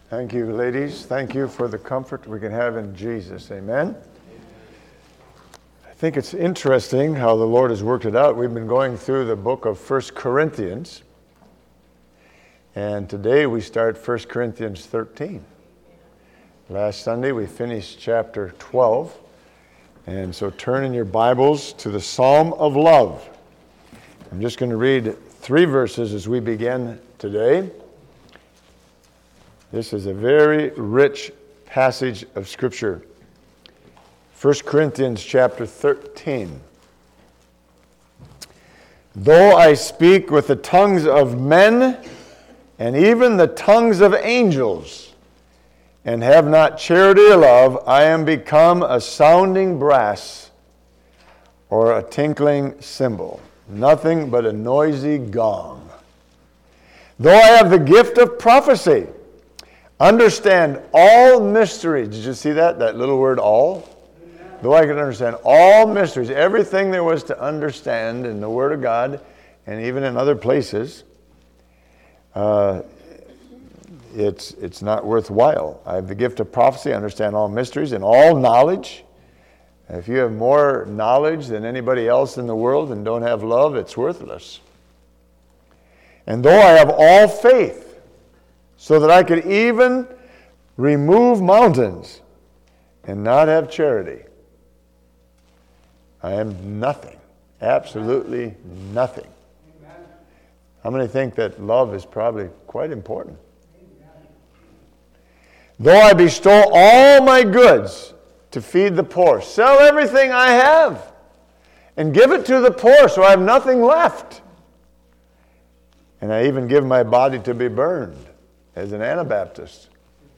Thank you, ladies. Thank you for the comfort we can have in Jesus. Amen. I think it's interesting how the Lord has worked it out. We've been going through the book of 1 Corinthians, and today we start 1 Corinthians 13. Last Sunday we finished chapter 12, and so turn in your Bibles to the Psalm of Love. I'm just going to read 3 verses as we begin today. This is a very rich passage of Scripture. 1 Corinthians chapter 13. Though I speak with the tongues of men and even the tongues of angels, and have not charity or love, I am become a sounding brass or a tinkling cymbal, nothing but a noisy gong. Though I have the gift of prophecy, understand all mysteries. Did you see that? That little word all? Amen. Though I can understand all mysteries, everything there was to understand in the Word of God and even in other places, it's not worthwhile. I have the gift of prophecy, understand all mysteries and all knowledge. If you have more knowledge than anybody else in the world and don't have love, it's worthless. And though I have all faith, so that I could even remove mountains and not have charity, I am nothing, absolutely nothing. Amen. How many think that love is probably quite important? Amen. Though I bestow all my goods to feed the poor, sell everything I have and give it to the poor so I have nothing left, and I even give my body to be burned as an Anabaptist,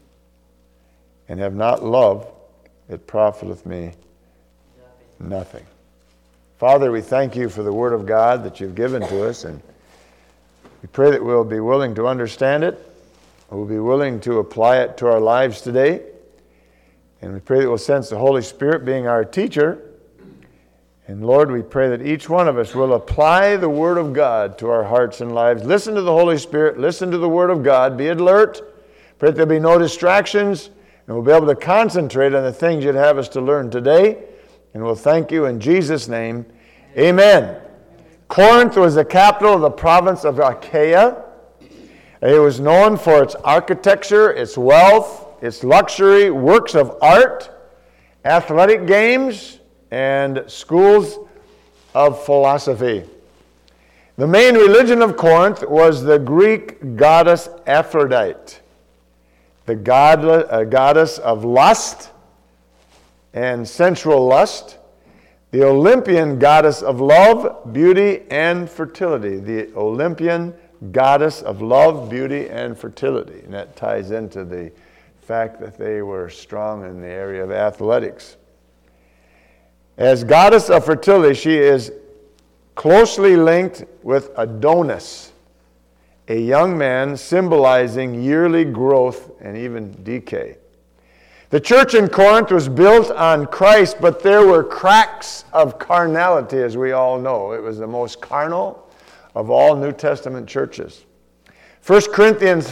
and have not love, it profiteth me nothing. Father, we thank you for the Word of God that you've given to us, and we pray that we'll be willing to understand it, we'll be willing to apply it to our lives today, and we pray that we'll sense the Holy Spirit being our teacher. And Lord, we pray that each one of us will apply the Word of God to our hearts and lives. Listen to the Holy Spirit. Listen to the Word of God. Be alert. Pray that there'll be no distractions. And we'll be able to concentrate on the things you'd have us to learn today. And we'll thank you in Jesus' name. Amen. Corinth was the capital of the province of Achaia. It was known for its architecture, its wealth, its luxury, works of art, athletic games, and schools of philosophy. The main religion of Corinth was the Greek goddess Aphrodite, the goddess of lust and sensual lust, the Olympian goddess of love, beauty, and fertility. The Olympian goddess of love, beauty, and fertility. And that ties into the fact that they were strong in the area of athletics. As goddess of fertility, she is closely linked with Adonis, a young man symbolizing yearly growth and even decay. The church in Corinth was built on Christ, but there were cracks of carnality, as we all know. It was the most carnal of all New Testament churches. 1 Corinthians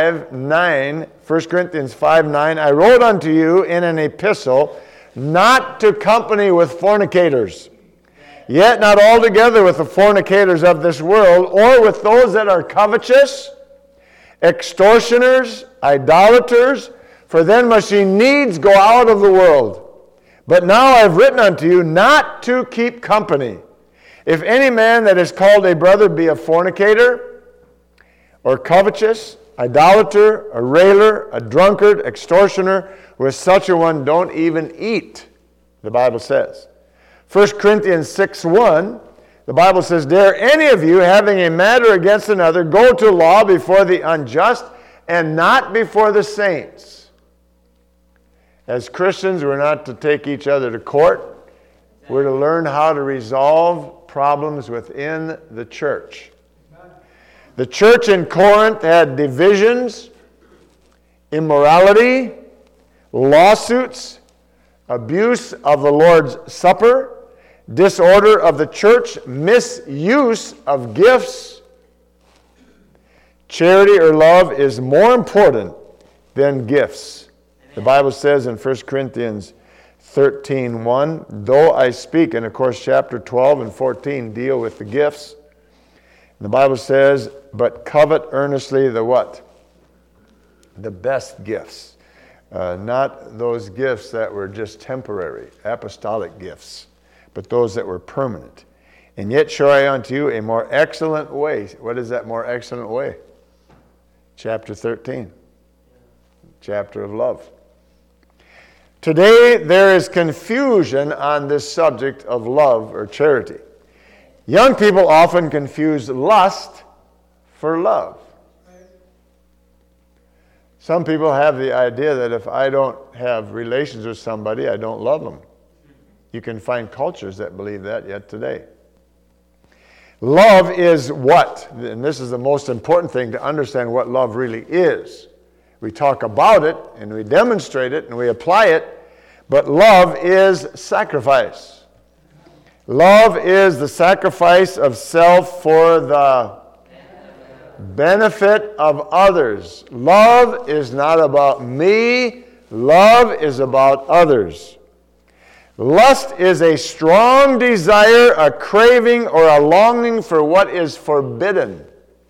5:9, I wrote unto you in an epistle, not to company with fornicators, yet not altogether with the fornicators of this world, or with those that are covetous, extortioners, idolaters, for then must ye needs go out of the world. But now I have written unto you not to keep company. If any man that is called a brother be a fornicator, or covetous, idolater, a railer, a drunkard, extortioner, with such a one don't even eat, the Bible says. 1 Corinthians 6:1, the Bible says, dare any of you, having a matter against another, go to law before the unjust and not before the saints. As Christians, we're not to take each other to court. We're to learn how to resolve problems within the church. The church in Corinth had divisions, immorality, lawsuits, abuse of the Lord's Supper, disorder of the church, misuse of gifts. Charity or love is more important then gifts. The Bible says in 1 Corinthians 13:1, though I speak, and of course chapter 12 and 14 deal with the gifts. And the Bible says, but covet earnestly the what? The best gifts. Not those gifts that were just temporary, apostolic gifts, but those that were permanent. And yet show I unto you a more excellent way. What is that more excellent way? Chapter 13. Chapter of love. Today there is confusion on this subject of love or charity. Young people often confuse lust for love. Some people have the idea that if I don't have relations with somebody, I don't love them. You can find cultures that believe that yet today. Love is what? And this is the most important thing to understand what love really is. We talk about it, and we demonstrate it, and we apply it, but love is sacrifice. Love is the sacrifice of self for the benefit of others. Love is not about me. Love is about others. Lust is a strong desire, a craving, or a longing for what is forbidden.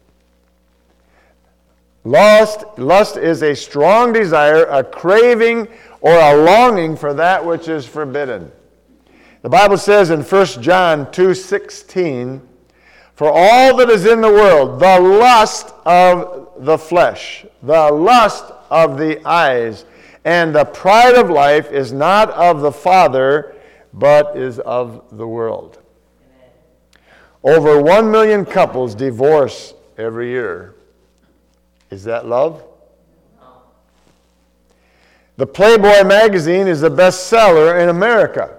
Lust is a strong desire, a craving, or a longing for that which is forbidden. The Bible says in 1 John 2:16, for all that is in the world, the lust of the flesh, the lust of the eyes, and the pride of life is not of the Father, but is of the world. Amen. Over 1 million couples divorce every year. Is that love? No. The Playboy magazine is the bestseller in America.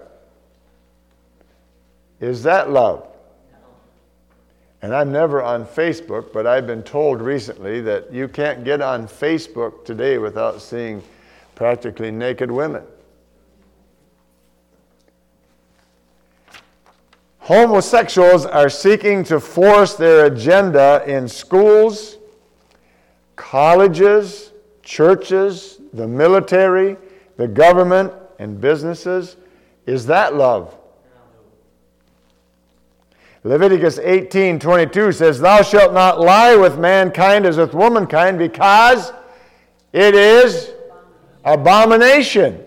Is that love? No. And I'm never on Facebook, but I've been told recently that you can't get on Facebook today without seeing practically naked women. Homosexuals are seeking to force their agenda in schools, colleges, churches, the military, the government, and businesses. Is that love? Leviticus 18:22 says, thou shalt not lie with mankind as with womankind, because it is abomination.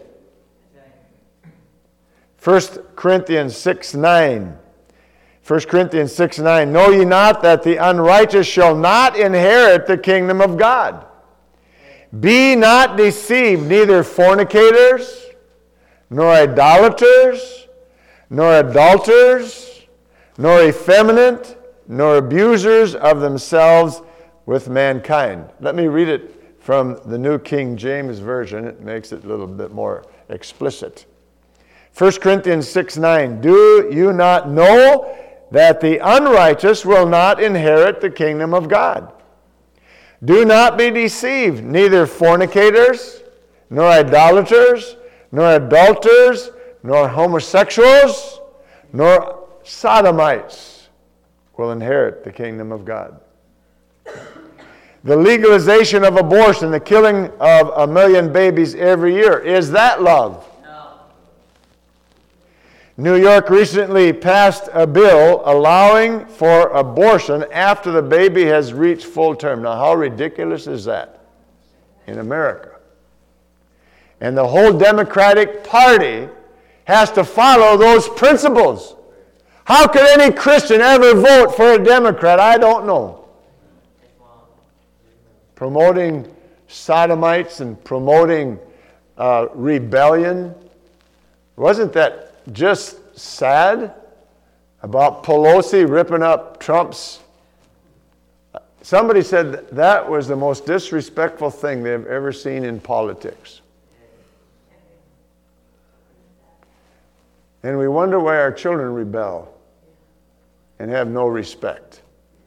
1 Corinthians 6:9. 1 Corinthians 6:9. Know ye not that the unrighteous shall not inherit the kingdom of God? Be not deceived, neither fornicators, nor idolaters, nor adulterers, nor effeminate, nor abusers of themselves with mankind. Let me read it from the New King James Version. It makes it a little bit more explicit. 1 Corinthians 6:9. Do you not know that the unrighteous will not inherit the kingdom of God? Do not be deceived, neither fornicators, nor idolaters, nor adulterers, nor homosexuals, nor sodomites will inherit the kingdom of God. The legalization of abortion, the killing of 1 million babies every year, is that love? No. New York recently passed a bill allowing for abortion after the baby has reached full term. Now, how ridiculous is that in America? And the whole Democratic Party has to follow those principles. How could any Christian ever vote for a Democrat? I don't know. Promoting sodomites and promoting rebellion. Wasn't that just sad about Pelosi ripping up Trump's? Somebody said that was the most disrespectful thing they've ever seen in politics. And we wonder why our children rebel and have no respect.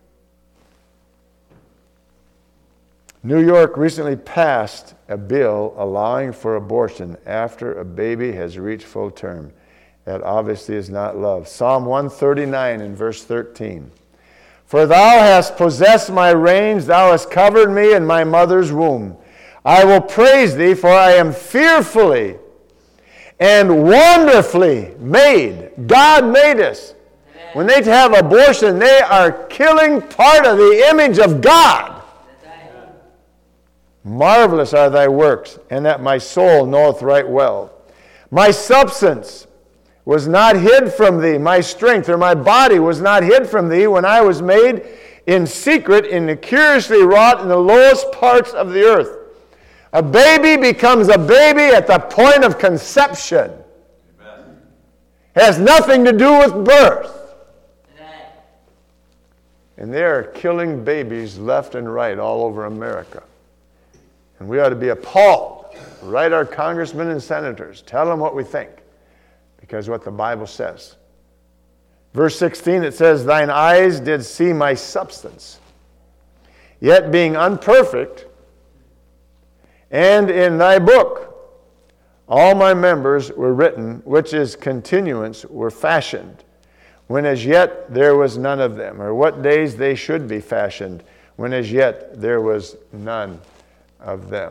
New York recently passed a bill allowing for abortion after a baby has reached full term. That obviously is not love. Psalm 139 and verse 13. For thou hast possessed my reins, thou hast covered me in my mother's womb. I will praise thee, for I am fearfully and wonderfully made. God made us. When they have abortion, they are killing part of the image of God. Marvelous are thy works, and that my soul knoweth right well. My substance was not hid from thee, my strength or my body was not hid from thee when I was made in secret and curiously wrought in the lowest parts of the earth. A baby becomes a baby at the point of conception. Amen. It has nothing to do with birth. Amen. And they are killing babies left and right all over America. And we ought to be appalled. Write our congressmen and senators. Tell them what we think. Because what the Bible says. Verse 16, it says, thine eyes did see my substance, yet being unperfect, and in thy book all my members were written, which is continuance were fashioned, when as yet there was none of them, or what days they should be fashioned, when as yet there was none of them.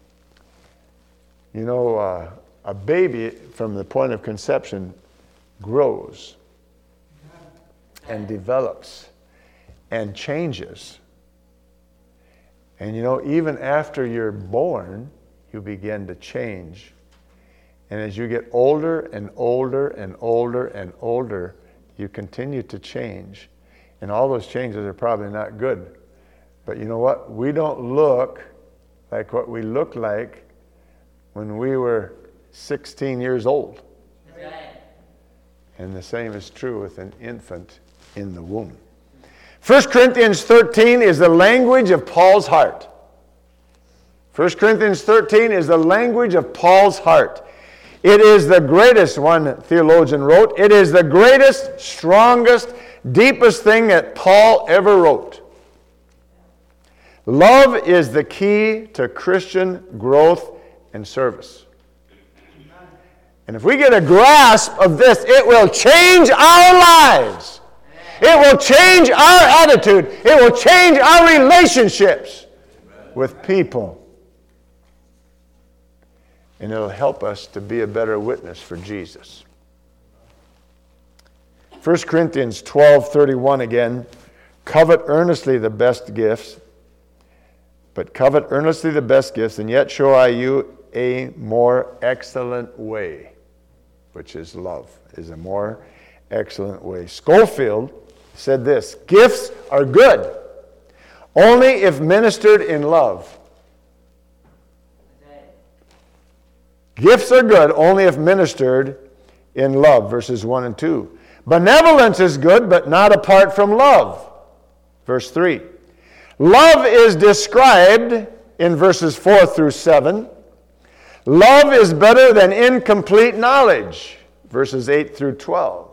You know, a baby from the point of conception grows and develops and changes. And you know, even after you're born, you begin to change. And as you get older and older and older and older, you continue to change. And all those changes are probably not good. But you know what? We don't look like what we looked like when we were 16 years old. Right. And the same is true with an infant in the womb. 1 Corinthians 13 is the language of Paul's heart. 1 Corinthians 13 is the language of Paul's heart. It is the greatest, one theologian wrote, it is the greatest, strongest, deepest thing that Paul ever wrote. Love is the key to Christian growth and service. And if we get a grasp of this, it will change our lives. It will change our attitude. It will change our relationships with people. And it'll help us to be a better witness for Jesus. 1 Corinthians 12:31 again. Covet earnestly the best gifts, but covet earnestly the best gifts, and yet show I you a more excellent way, which is love, is a more excellent way. Schofield said this, gifts are good only if ministered in love. Gifts are good only if ministered in love, verses 1 and 2. Benevolence is good, but not apart from love, verse 3. Love is described in verses 4 through 7. Love is better than incomplete knowledge, verses 8 through 12.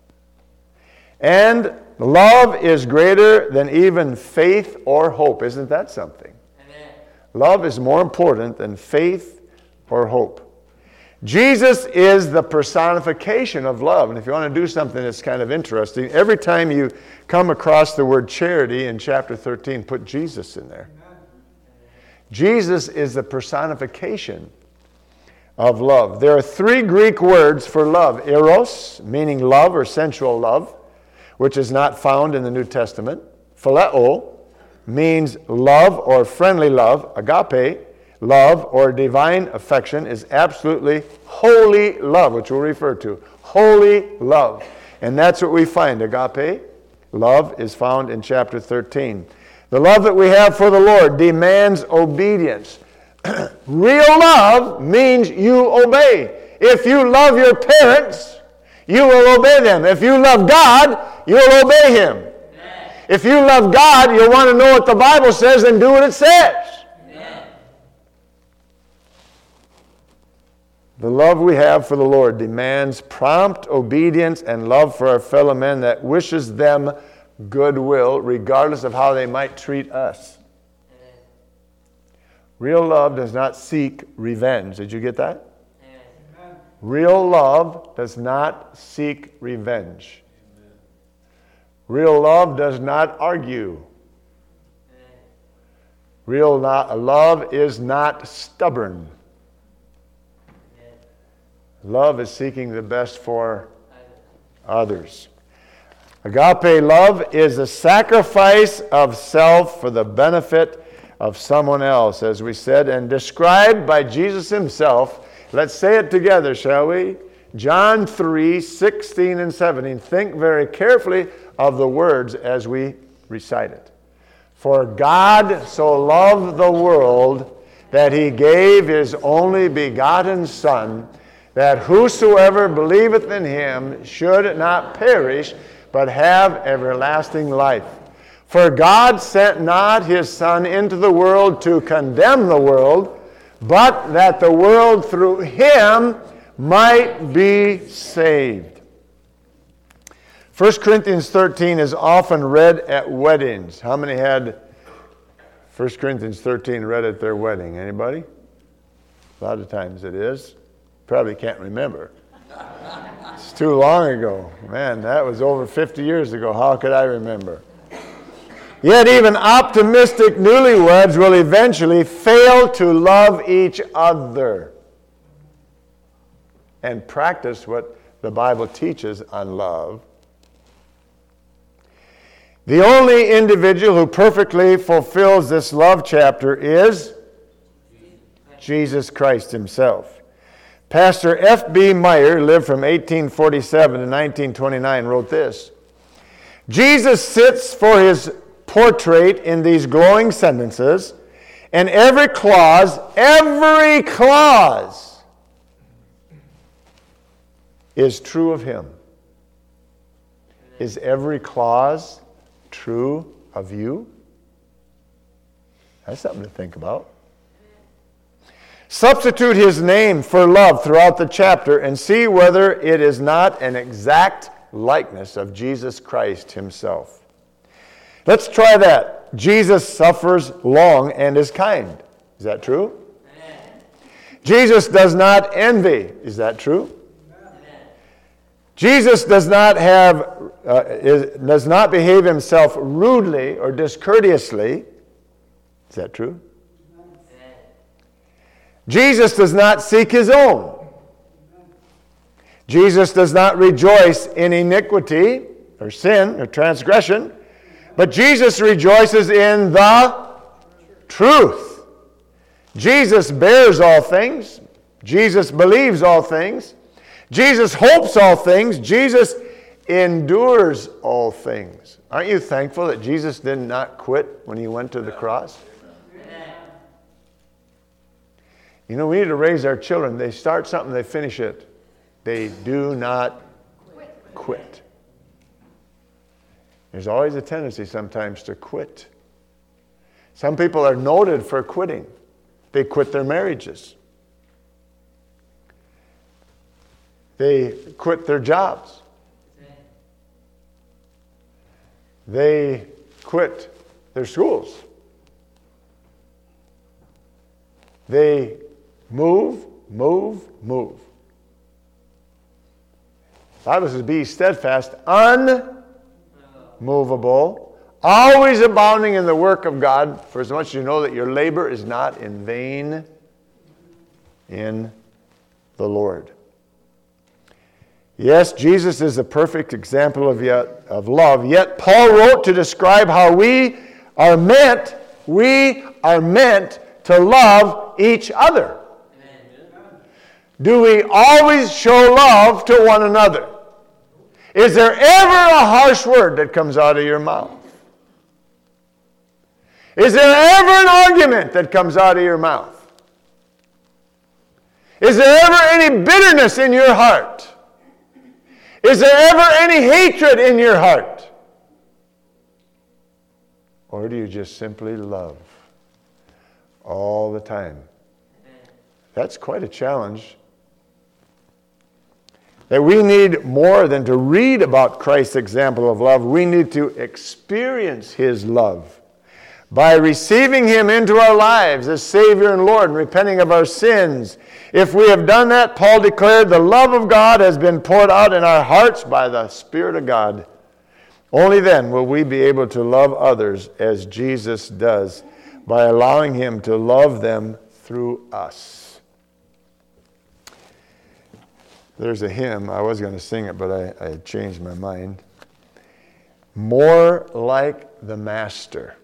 And love is greater than even faith or hope. Isn't that something? Amen. Love is more important than faith or hope. Jesus is the personification of love. And if you want to do something that's kind of interesting, every time you come across the word charity in chapter 13, put Jesus in there. Amen. Jesus is the personification of love. There are 3 Greek words for love. Eros, meaning love or sensual love, which is not found in the New Testament. Phileo means love or friendly love. Agape, love or divine affection, is absolutely holy love, which we'll refer to. Holy love. And that's what we find. Agape, love, is found in chapter 13. The love that we have for the Lord demands obedience. Real love means you obey. If you love your parents, you will obey them. If you love God, you will obey Him. Amen. If you love God, you'll want to know what the Bible says and do what it says. Amen. The love we have for the Lord demands prompt obedience and love for our fellow men that wishes them goodwill, regardless of how they might treat us. Amen. Real love does not seek revenge. Did you get that? Amen. Real love does not seek revenge. Amen. Real love does not argue. Amen. Real love is not stubborn. Love is seeking the best for others. Agape love is a sacrifice of self for the benefit of someone else, as we said, and described by Jesus himself. Let's say it together, shall we? John 3:16 and 17. Think very carefully of the words as we recite it. For God so loved the world that he gave his only begotten Son, that whosoever believeth in him should not perish, but have everlasting life. For God sent not his Son into the world to condemn the world, but that the world through him might be saved. 1 Corinthians 13 is often read at weddings. How many had 1 Corinthians 13 read at their wedding? Anybody? A lot of times it is. Probably can't remember. It's too long ago. Man, that was over 50 years ago. How could I remember? Yet even optimistic newlyweds will eventually fail to love each other and practice what the Bible teaches on love. The only individual who perfectly fulfills this love chapter is Jesus Christ himself. Pastor F.B. Meyer lived from 1847 to 1929, wrote this: Jesus sits for his portrait in these glowing sentences, and every clause is true of him. Is every clause true of you? That's something to think about. Substitute his name for love throughout the chapter and see whether it is not an exact likeness of Jesus Christ himself. Let's try that. Jesus suffers long and is kind. Is that true? Amen. Jesus does not envy. Is that true? Amen. Jesus does not behave himself rudely or discourteously. Is that true? Jesus does not seek his own. Jesus does not rejoice in iniquity or sin or transgression, but Jesus rejoices in the truth. Jesus bears all things. Jesus believes all things. Jesus hopes all things. Jesus endures all things. Aren't you thankful that Jesus did not quit when he went to the cross? You know, we need to raise our children. They start something, they finish it. They do not quit. There's always a tendency sometimes to quit. Some people are noted for quitting. They quit their marriages. They quit their jobs. They quit their schools. They move. The Bible says, be steadfast, unmovable, always abounding in the work of God, for as much as you know that your labor is not in vain in the Lord. Yes, Jesus is a perfect example of love, yet Paul wrote to describe how we are meant to love each other. Do we always show love to one another? Is there ever a harsh word that comes out of your mouth? Is there ever an argument that comes out of your mouth? Is there ever any bitterness in your heart? Is there ever any hatred in your heart? Or do you just simply love all the time? That's quite a challenge. That we need more than to read about Christ's example of love. We need to experience his love by receiving him into our lives as Savior and Lord and repenting of our sins. If we have done that, Paul declared, the love of God has been poured out in our hearts by the Spirit of God. Only then will we be able to love others as Jesus does, by allowing him to love them through us. There's a hymn. I was going to sing it, but I changed my mind. More like the Master.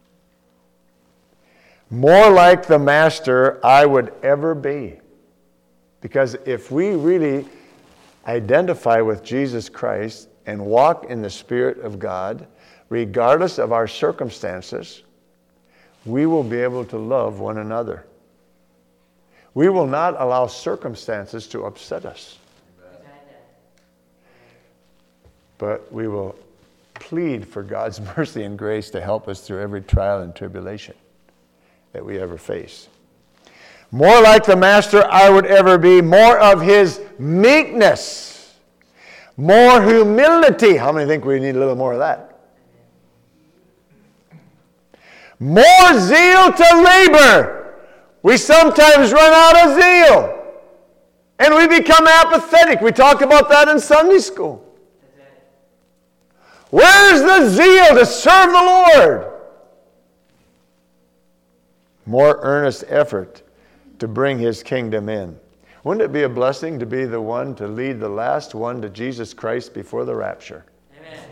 More like the Master I would ever be. Because if we really identify with Jesus Christ and walk in the Spirit of God, regardless of our circumstances, we will be able to love one another. We will not allow circumstances to upset us. But we will plead for God's mercy and grace to help us through every trial and tribulation that we ever face. More like the Master I would ever be, more of his meekness, more humility. How many think we need a little more of that? More zeal to labor. We sometimes run out of zeal and we become apathetic. We talked about that in Sunday school. Where's the zeal to serve the Lord? More earnest effort to bring his kingdom in. Wouldn't it be a blessing to be the one to lead the last one to Jesus Christ before the rapture? Amen.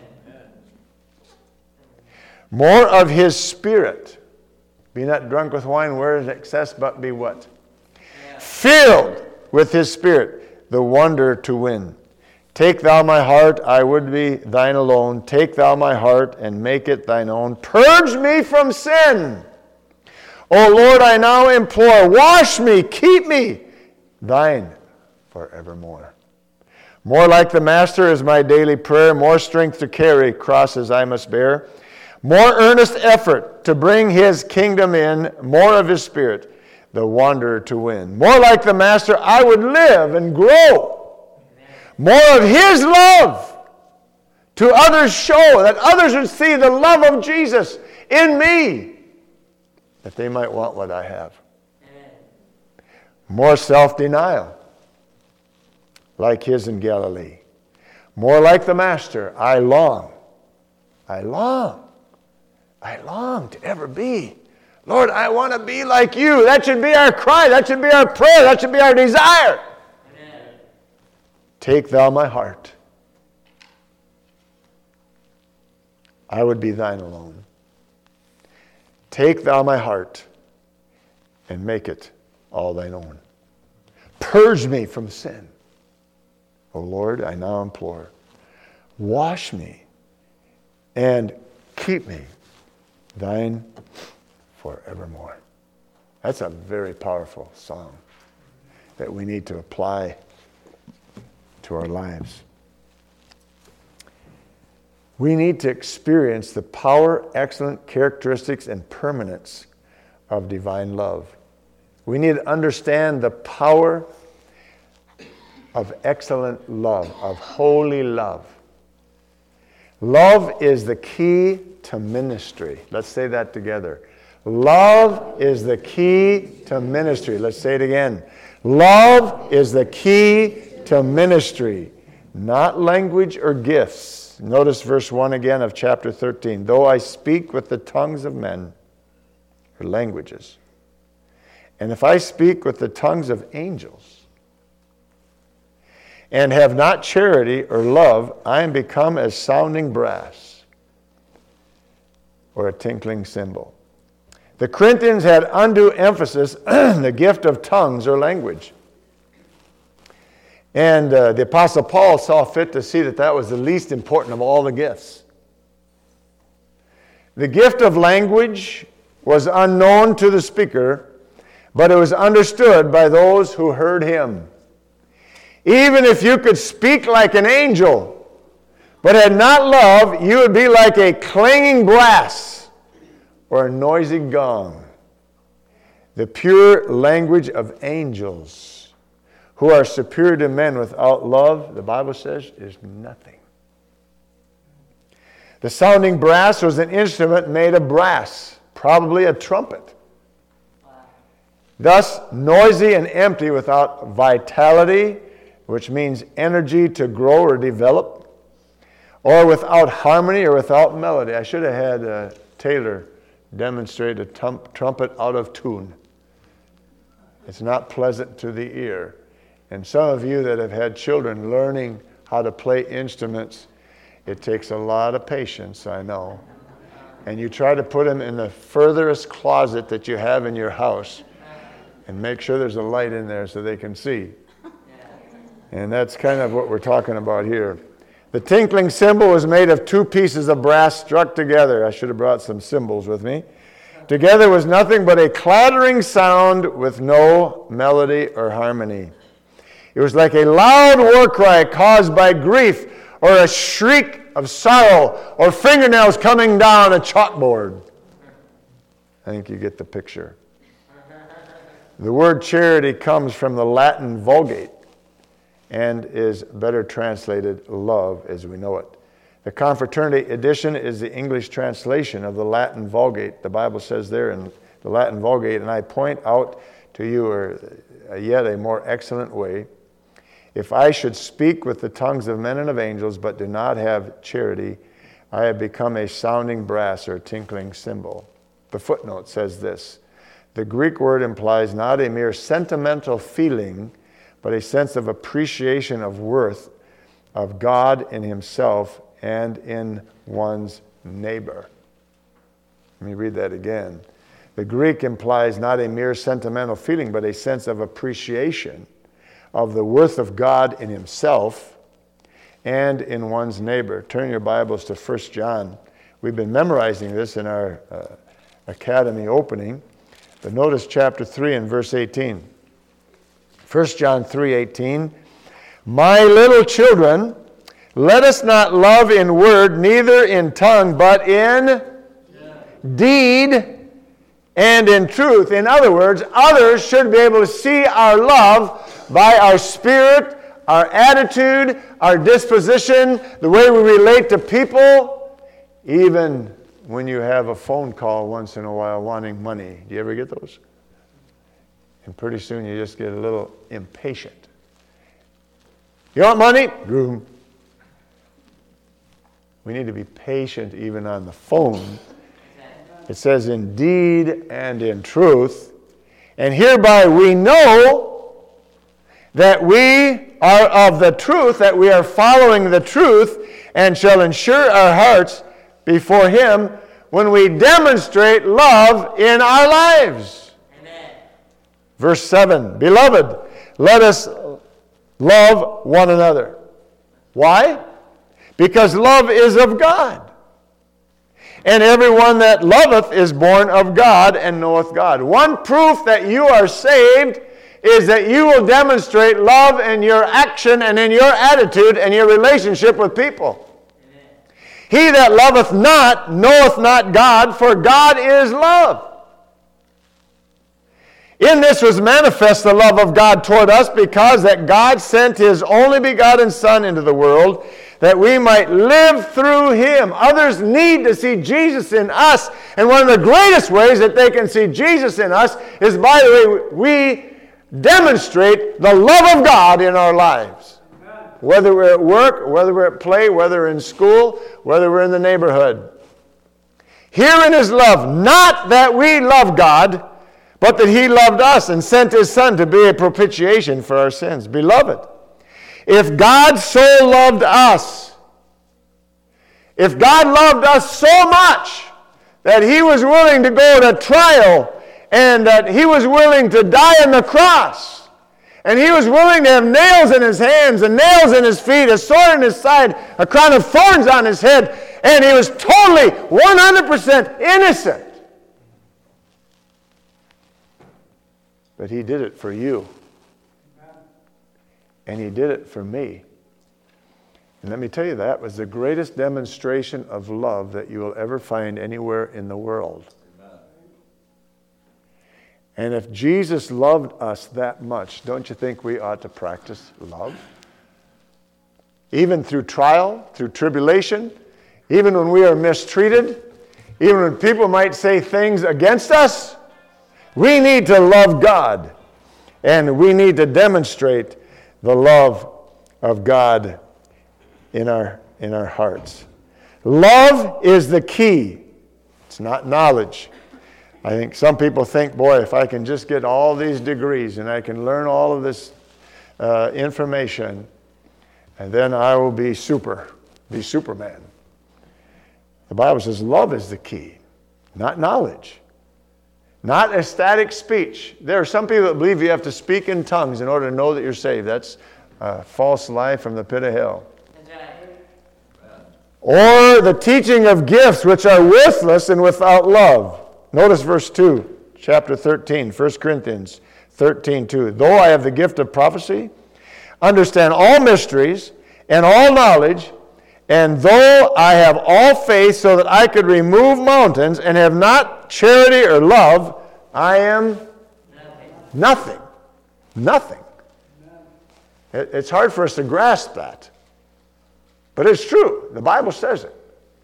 More of his Spirit. Be not drunk with wine where is excess, but be what? Yeah. Filled with his Spirit, the wonder to win. Take thou my heart, I would be thine alone. Take thou my heart and make it thine own. Purge me from sin. O Lord, I now implore, wash me, keep me, thine forevermore. More like the Master is my daily prayer, more strength to carry crosses I must bear, more earnest effort to bring his kingdom in, more of his Spirit, the wanderer to win. More like the Master, I would live and grow. More of his love to others show, that others would see the love of Jesus in me, that they might want what I have. Amen. More self-denial, like his in Galilee. More like the Master, I long to ever be. Lord, I want to be like you. That should be our cry. That should be our prayer. That should be our desire. Amen. Take thou my heart. I would be thine alone. Take thou my heart and make it all thine own. Purge me from sin. O Lord, I now implore. Wash me and keep me thine forevermore. That's a very powerful song that we need to apply to our lives. We need to experience the power, excellent characteristics, and permanence of divine love. We need to understand the power of excellent love, of holy love. Love is the key to ministry. Let's say that together. Love is the key to ministry. Let's say it again. Love is the key to ministry, not language or gifts. Notice verse 1 again of chapter 13. Though I speak with the tongues of men, or languages, and if I speak with the tongues of angels, and have not charity or love, I am become as sounding brass, or a tinkling cymbal. The Corinthians had undue emphasis on the gift of tongues or language. And the Apostle Paul saw fit to see that that was the least important of all the gifts. The gift of language was unknown to the speaker, but it was understood by those who heard him. Even if you could speak like an angel, but had not love, you would be like a clanging brass or a noisy gong. The pure language of angels, who are superior to men without love, the Bible says, is nothing. The sounding brass was an instrument made of brass, probably a trumpet. Thus, noisy and empty without vitality, which means energy to grow or develop, or without harmony or without melody. I should have had Taylor demonstrate a trumpet out of tune. It's not pleasant to the ear. And some of you that have had children learning how to play instruments, it takes a lot of patience, I know. And you try to put them in the furthest closet that you have in your house and make sure there's a light in there so they can see. And that's kind of what we're talking about here. The tinkling cymbal was made of 2 pieces of brass struck together. I should have brought some cymbals with me. Together was nothing but a clattering sound with no melody or harmony. It was like a loud war cry caused by grief, or a shriek of sorrow, or fingernails coming down a chalkboard. I think you get the picture. The word charity comes from the Latin Vulgate and is better translated love as we know it. The Confraternity edition is the English translation of the Latin Vulgate. The Bible says there in the Latin Vulgate, and I point out to you yet a more excellent way. If I should speak with the tongues of men and of angels, but do not have charity, I have become a sounding brass or a tinkling cymbal. The footnote says this: the Greek word implies not a mere sentimental feeling, but a sense of appreciation of worth of God in himself and in one's neighbor. Let me read that again. The Greek implies not a mere sentimental feeling, but a sense of appreciation of the worth of God in himself and in one's neighbor. Turn your Bibles to 1 John. We've been memorizing this in our academy opening. But notice chapter 3 and verse 18. 1 John 3:18. My little children, let us not love in word, neither in tongue, but in deed and in truth. In other words, others should be able to see our love by our spirit, our attitude, our disposition, the way we relate to people, even when you have a phone call once in a while wanting money. Do you ever get those? And pretty soon you just get a little impatient. You want money? We need to be patient even on the phone. It says in deed and in truth. And hereby we know that we are of the truth, that we are following the truth, and shall ensure our hearts before him when we demonstrate love in our lives. Amen. Verse 7, Beloved, let us love one another. Why? Because love is of God. And everyone that loveth is born of God and knoweth God. One proof that you are saved is that you will demonstrate love in your action and in your attitude and your relationship with people. Amen. He that loveth not knoweth not God, for God is love. In this was manifest the love of God toward us, because that God sent his only begotten Son into the world, that we might live through him. Others need to see Jesus in us, and one of the greatest ways that they can see Jesus in us is by the way we demonstrate the love of God in our lives. Amen. Whether we're at work, whether we're at play, whether we're in school, whether we're in the neighborhood. Herein is love, not that we love God, but that he loved us and sent his Son to be a propitiation for our sins. Beloved, if God so loved us, if God loved us so much that he was willing to go to trial and that he was willing to die on the cross, and he was willing to have nails in his hands and nails in his feet, a sword in his side, a crown of thorns on his head, and he was totally 100% innocent. But he did it for you. And he did it for me. And let me tell you, that was the greatest demonstration of love that you will ever find anywhere in the world. Amen. And if Jesus loved us that much, don't you think we ought to practice love? Even through trial, through tribulation, even when we are mistreated, even when people might say things against us, we need to love God, and we need to demonstrate the love of God in our hearts. Love is the key. It's not knowledge. I think some people think, boy, if I can just get all these degrees and I can learn all of this information, and then I will be Superman. The Bible says love is the key, not knowledge, not ecstatic speech. There are some people that believe you have to speak in tongues in order to know that you're saved. That's a false lie from the pit of hell. Or the teaching of gifts which are worthless and without love. Notice verse 2, chapter 13, 1 Corinthians 13:2. Though I have the gift of prophecy, understand all mysteries and all knowledge, and though I have all faith so that I could remove mountains and have not charity or love, I am nothing. Nothing. It's hard for us to grasp that. But it's true. The Bible says it.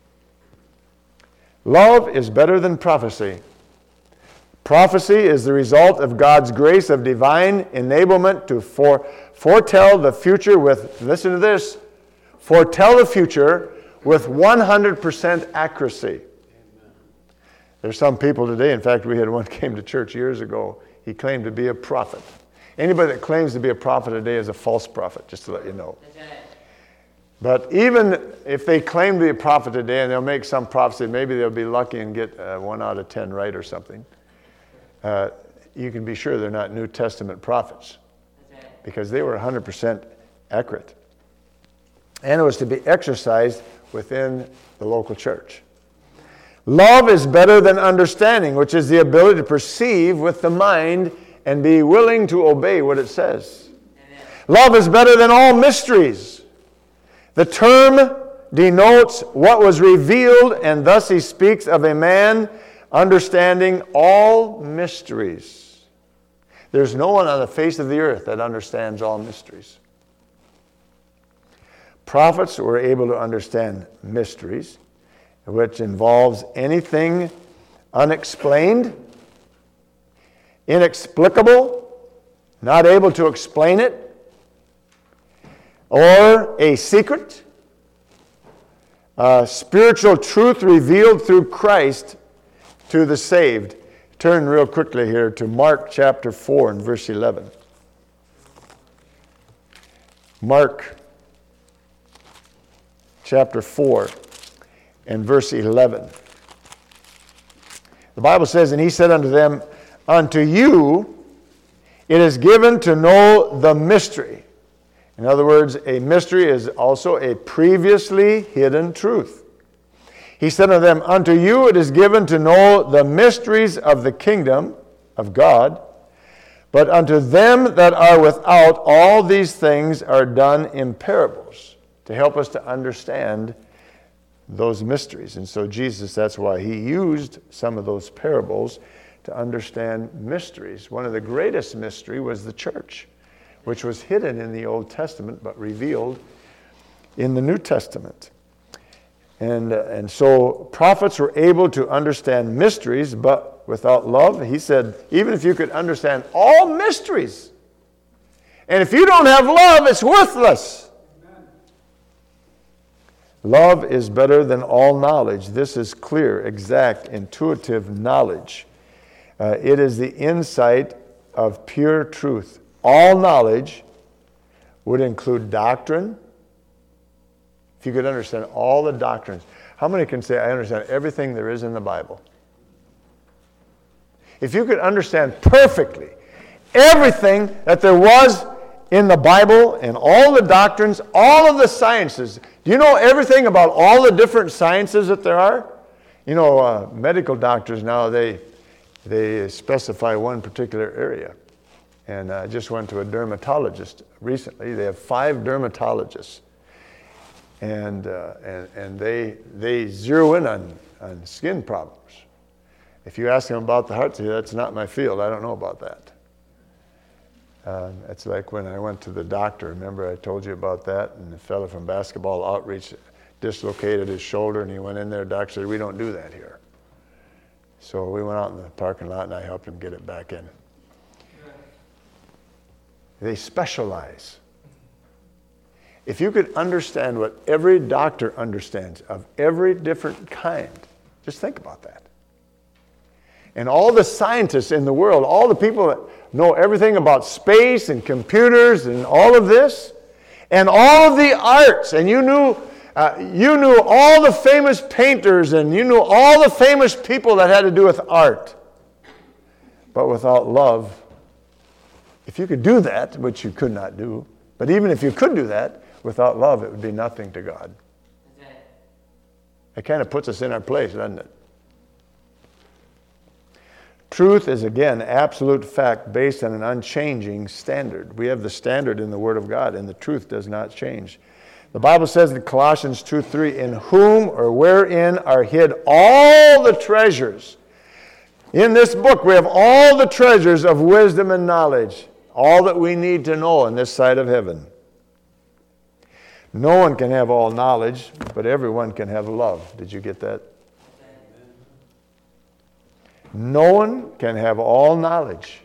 Love is better than prophecy. Prophecy is the result of God's grace of divine enablement to foretell the future with, listen to this, foretell the future with 100% accuracy. Amen. There's some people today, in fact, we had one came to church years ago. He claimed to be a prophet. Anybody that claims to be a prophet today is a false prophet, just to let you know. But even if they claim to be a prophet today and they'll make some prophecy, maybe they'll be lucky and get 1 out of 10 right or something. You can be sure they're not New Testament prophets because they were 100% accurate. And it was to be exercised within the local church. Love is better than understanding, which is the ability to perceive with the mind and be willing to obey what it says. Amen. Love is better than all mysteries. The term denotes what was revealed, and thus he speaks of a man understanding all mysteries. There's no one on the face of the earth that understands all mysteries. Prophets were able to understand mysteries, which involves anything unexplained, inexplicable, not able to explain it, or a secret, spiritual truth revealed through Christ to the saved. Turn real quickly here to Mark chapter 4 and verse 11. Mark chapter 4 and verse 11. The Bible says, and he said unto them, unto you it is given to know the mystery. In other words, a mystery is also a previously hidden truth. He said unto them, unto you it is given to know the mysteries of the kingdom of God, but unto them that are without, all these things are done in parables, to help us to understand those mysteries. And so Jesus, that's why he used some of those parables to understand mysteries. One of the greatest mystery was the church, which was hidden in the Old Testament but revealed in the New Testament. And so prophets were able to understand mysteries, but without love, he said, even if you could understand all mysteries, and if you don't have love, it's worthless. Amen. Love is better than all knowledge. This is clear, exact, intuitive knowledge. It is the insight of pure truth. All knowledge would include doctrine. If you could understand all the doctrines. How many can say, I understand everything there is in the Bible? If you could understand perfectly everything that there was in the Bible and all the doctrines, all of the sciences, do you know everything about all the different sciences that there are? You know, medical doctors now, they specify one particular area. And I just went to a dermatologist recently. They have 5 dermatologists. And they zero in on skin problems. If you ask them about the heart, say, that's not my field. I don't know about that. It's like when I went to the doctor. Remember I told you about that? And the fellow from basketball outreach dislocated his shoulder, and he went in there. The doctor said, we don't do that here. So we went out in the parking lot, and I helped him get it back in. They specialize. If you could understand what every doctor understands of every different kind, just think about that. And all the scientists in the world, all the people that know everything about space and computers and all of this, and all of the arts, and you knew all the famous painters, and you knew all the famous people that had to do with art. But without love, if you could do that, which you could not do, but even if you could do that, without love, it would be nothing to God. It kind of puts us in our place, doesn't it? Truth is, again, absolute fact based on an unchanging standard. We have the standard in the Word of God, and the truth does not change. The Bible says in Colossians 2:3, in whom or wherein are hid all the treasures. In this book, we have all the treasures of wisdom and knowledge, all that we need to know on this side of heaven. No one can have all knowledge, but everyone can have love. Did you get that? No one can have all knowledge,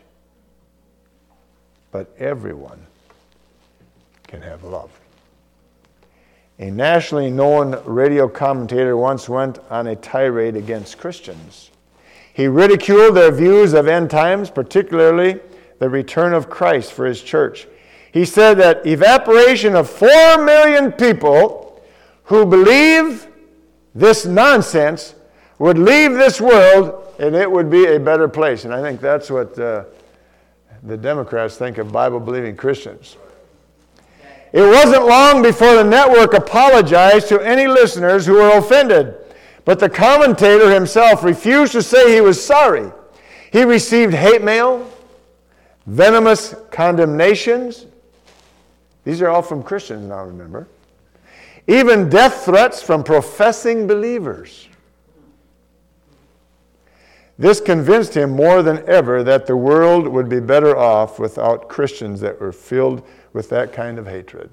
but everyone can have love. A nationally known radio commentator once went on a tirade against Christians. He ridiculed their views of end times, particularly the return of Christ for his church. He said that evaporation of 4 million people who believe this nonsense would leave this world and it would be a better place. And I think that's what the Democrats think of Bible-believing Christians. It wasn't long before the network apologized to any listeners who were offended. But the commentator himself refused to say he was sorry. He received hate mail, venomous condemnations. These are all from Christians now, remember. Even death threats from professing believers. This convinced him more than ever that the world would be better off without Christians that were filled with that kind of hatred.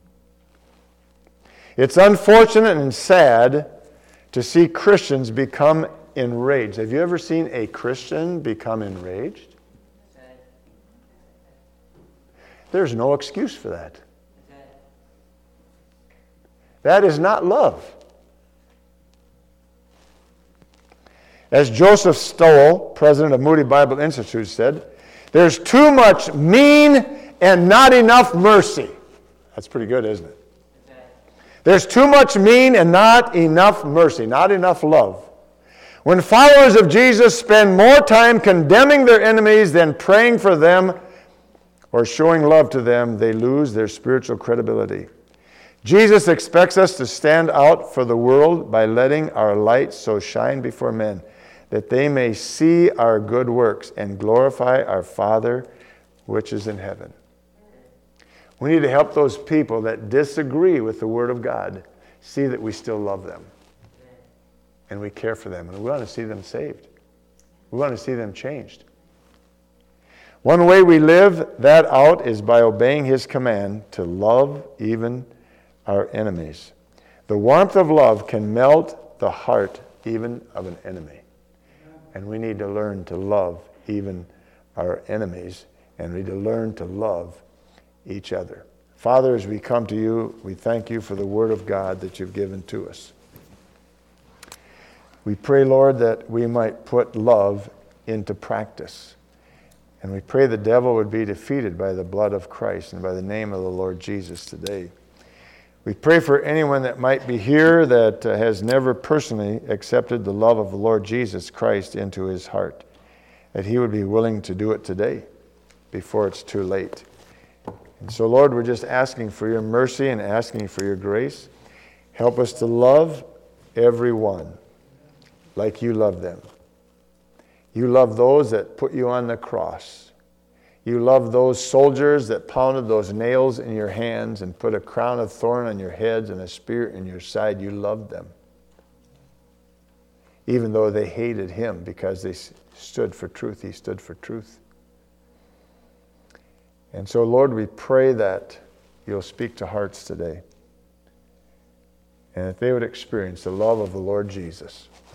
It's unfortunate and sad to see Christians become enraged. Have you ever seen a Christian become enraged? There's no excuse for that. That is not love. As Joseph Stowell, president of Moody Bible Institute, said, there's too much mean and not enough mercy. That's pretty good, isn't it? There's too much mean and not enough mercy, not enough love. When followers of Jesus spend more time condemning their enemies than praying for them or showing love to them, they lose their spiritual credibility. Jesus expects us to stand out for the world by letting our light so shine before men that they may see our good works and glorify our Father which is in heaven. We need to help those people that disagree with the Word of God see that we still love them and we care for them and we want to see them saved. We want to see them changed. One way we live that out is by obeying His command to love even our enemies. The warmth of love can melt the heart even of an enemy. And we need to learn to love even our enemies, and we need to learn to love each other. Father, as we come to you, we thank you for the Word of God that you've given to us. We pray, Lord, that we might put love into practice. And we pray the devil would be defeated by the blood of Christ and by the name of the Lord Jesus today. We pray for anyone that might be here that has never personally accepted the love of the Lord Jesus Christ into his heart, that he would be willing to do it today before it's too late. And so, Lord, we're just asking for your mercy and asking for your grace. Help us to love everyone like you love them. You love those that put you on the cross. You love those soldiers that pounded those nails in your hands and put a crown of thorn on your heads and a spear in your side. You loved them. Even though they hated him because they stood for truth. He stood for truth. And so, Lord, we pray that you'll speak to hearts today. And that they would experience the love of the Lord Jesus.